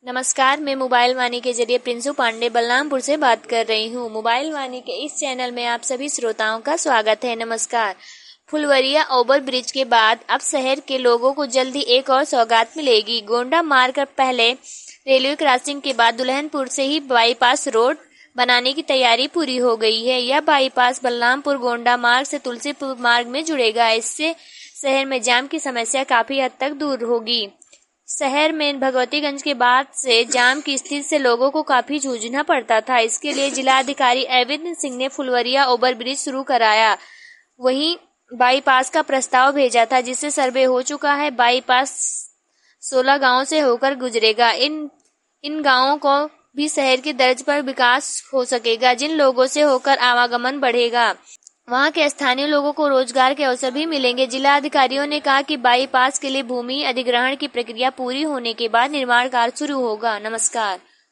नमस्कार, मैं मोबाइल वाणी के जरिए प्रिंसू पांडे बलरामपुर से बात कर रही हूँ। मोबाइल वाणी के इस चैनल में आप सभी श्रोताओं का स्वागत है। नमस्कार। फुलवरिया ओवर ब्रिज के बाद अब शहर के लोगों को जल्दी एक और सौगात मिलेगी। गोंडा मार्ग पर पहले रेलवे क्रॉसिंग के बाद दुल्हनपुर से ही बाईपास रोड बनाने की तैयारी पूरी हो गई है। यह बाईपास बलरामपुर गोंडा मार्ग से तुलसीपुर मार्ग में जुड़ेगा। इससे शहर में जाम की समस्या काफी हद तक दूर होगी। शहर में भगवतीगंज के बाद से जाम की स्थिति से लोगों को काफी जूझना पड़ता था। इसके लिए जिलाधिकारी अरविंद सिंह ने फुलवरिया ओवर ब्रिज शुरू कराया, वहीं बाईपास का प्रस्ताव भेजा था, जिससे सर्वे हो चुका है। बाईपास 16 गांवों से होकर गुजरेगा। इन गांवों को भी शहर की तर्ज पर विकास हो सकेगा। जिन लोगों से होकर आवागमन बढ़ेगा, वहां के स्थानीय लोगों को रोजगार के अवसर भी मिलेंगे। जिला अधिकारियों ने कहा कि बाईपास के लिए भूमि अधिग्रहण की प्रक्रिया पूरी होने के बाद निर्माण कार्य शुरू होगा। नमस्कार।